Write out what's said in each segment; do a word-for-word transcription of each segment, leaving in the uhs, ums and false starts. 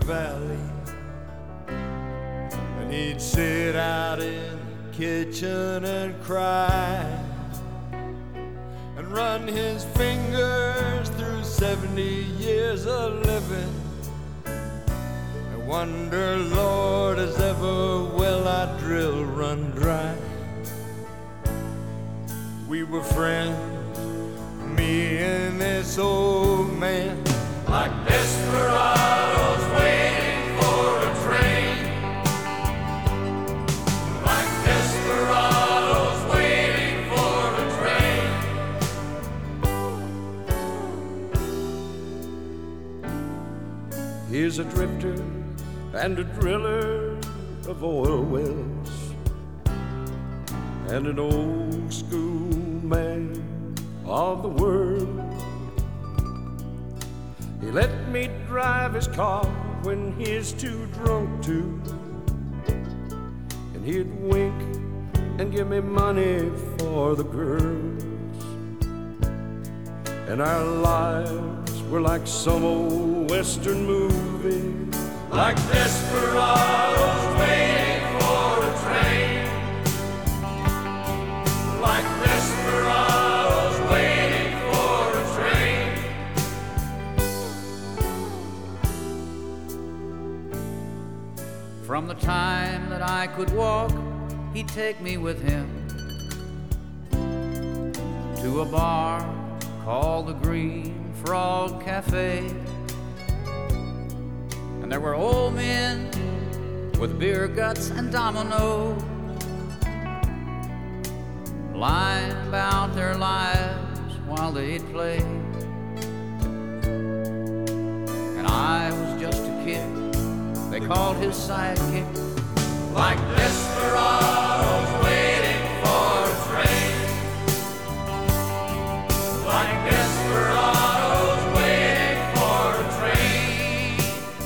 valley, and he'd sit out in the kitchen and cry, and run his fingers through seventy years of living, and wonder, Lord, has ever well I drill run dry. We were friends, me and this old man, like desperados waiting for a train, like desperados waiting for a train. Here's a drifter and a driller of oil wells, and an old school man of the world. He let me drive his car when he's too drunk to, and he'd wink and give me money for the girls. And our lives were like some old western movie, like desperados waiting for a train, like desperados waiting for a train. From the time that I could walk, he'd take me with him to a bar called the Green Frog Cafe. And there were old men with beer guts and dominoes, lying about their lives while they'd play. And I was just a kid they called his sidekick, like desperados waiting for a train, like desperados waiting for a train.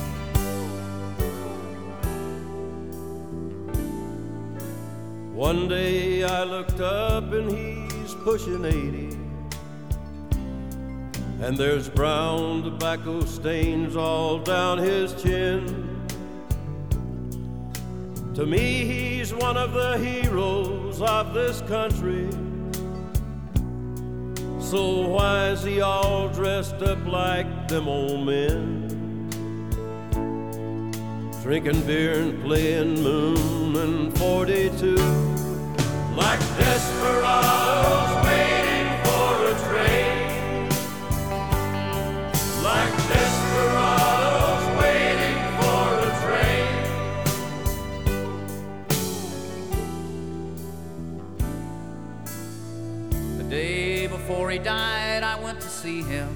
One day I looked up and he's pushing eighty, and there's brown tobacco stains all down his chin. To me, he's one of the heroes of this country. So why is he all dressed up like them old men, drinking beer and playing Moon and forty-two, like desperados waiting for a train, like desperados waiting for a train. The day before he died, I went to see him.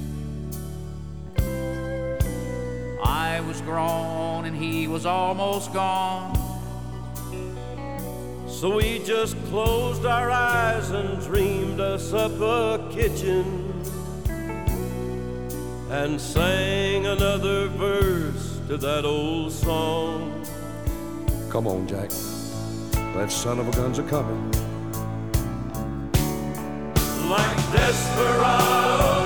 I was grown and he was almost gone. So we just closed our eyes and dreamed us up a kitchen, and sang another verse to that old song. Come on, Jack. That son of a gun's a-coming. Like desperados